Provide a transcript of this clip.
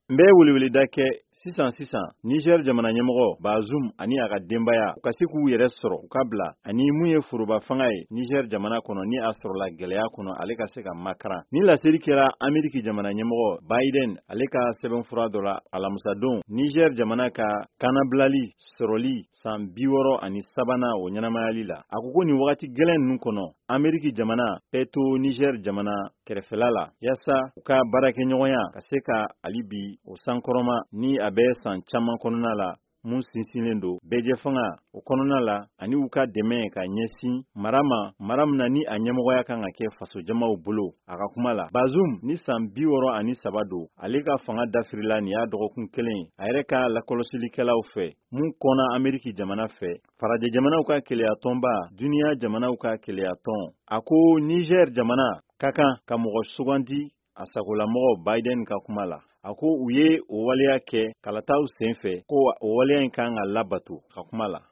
N bɛ weleweleda kɛ sisan Niger jamana ɲɛmɔgɔ Bazoum ani a ka denbaya u ka se k'u yɛrɛ sɔrɔ u ka bila ani mun ye foroba fanga ye Niger jamana kɔnɔ ni a sɔrɔla gɛlɛya kɔnɔ ale ka se ka makaran. Ni laseli kɛra Ameriki jamana ɲɛmɔgɔ Biden ale ka sɛbɛnfura dɔ la alamisadon Niger jamana ka kanabilali sɔrɔli san 63 o ɲɛnamayali la. A ko nin wagati gɛlɛn ninnu kɔnɔ Ameriki jamana bɛɛ to Niger jamana kɛrɛfɛla la yasa u ka baarakɛɲɔgɔnya ka se ka alibi o sankɔrɔma ni a bɛ san caman kɔnɔna la mun sinsinnen don bɛɛjɛ fanga o kɔnɔna la ani u ka dɛmɛ ka ɲɛsin mara min na ni a ɲɛmɔgɔya kan ka kɛ fasojamaw bolo. A ka kuma la Bazoum ni san 63 don ale ka fanga dafirila nin y'a dɔgɔkun kelen a yɛrɛ ka lakɔlɔsilikɛlaw fɛ mun kɔnna Ameriki jamana fɛ farajɛ jamanaw ka keleyatɔnba duniya jamanaw ka keleyatɔn. A ko Niger jamana ka kan ka mɔgɔ sugandi a sagolamɔgɔ Biden ka kuma la. A ko u ye o waleya kɛ kalataw senfɛ ko o waleya in kan ka labato ka kuma la.